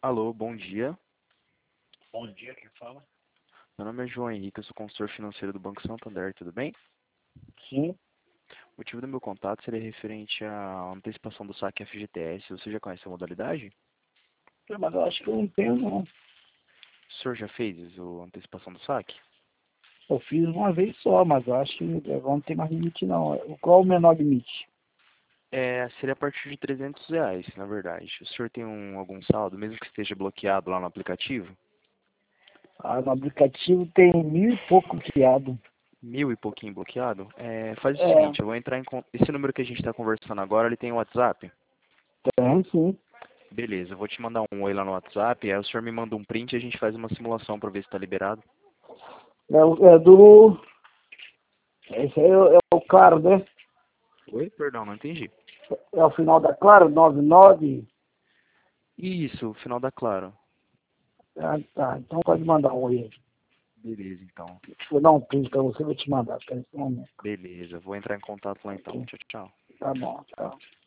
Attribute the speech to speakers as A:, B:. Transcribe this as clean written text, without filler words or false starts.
A: Alô, bom dia.
B: Bom dia, quem fala?
A: Meu nome é João Henrique, eu sou consultor financeiro do Banco Santander, tudo bem?
B: Sim,
A: O motivo do meu contato seria referente à antecipação do saque FGTS. Você já conhece a modalidade?
B: mas eu acho que eu não tenho, não.
A: O senhor já fez a antecipação do saque?
B: Eu fiz uma vez só, mas eu acho que agora não tem mais limite, não. Qual o menor limite?
A: Seria a partir de R$ 300, na verdade. O senhor tem algum saldo, mesmo que esteja bloqueado lá no aplicativo?
B: Ah, no aplicativo tem 1.000 e pouco criado.
A: 1.000 e pouquinho bloqueado? Faz o
B: É,
A: seguinte, eu vou entrar esse número que a gente está conversando agora, ele tem WhatsApp?
B: tem sim.
A: Beleza, eu vou te mandar um oi lá no WhatsApp, aí o senhor me manda um print e a gente faz uma simulação para ver se está liberado.
B: É do. Esse aí é o Claro, né?
A: Oi? Perdão, não entendi.
B: É o final da Claro, 99.
A: Isso, final da Claro.
B: Ah, tá. Então pode mandar um aí.
A: Beleza, então.
B: Deixa eu dar um print pra você, vou te mandar. Espera aí um momento.
A: Beleza, vou entrar em contato lá então.
B: Aqui.
A: Tchau, tchau.
B: Tá bom, tchau.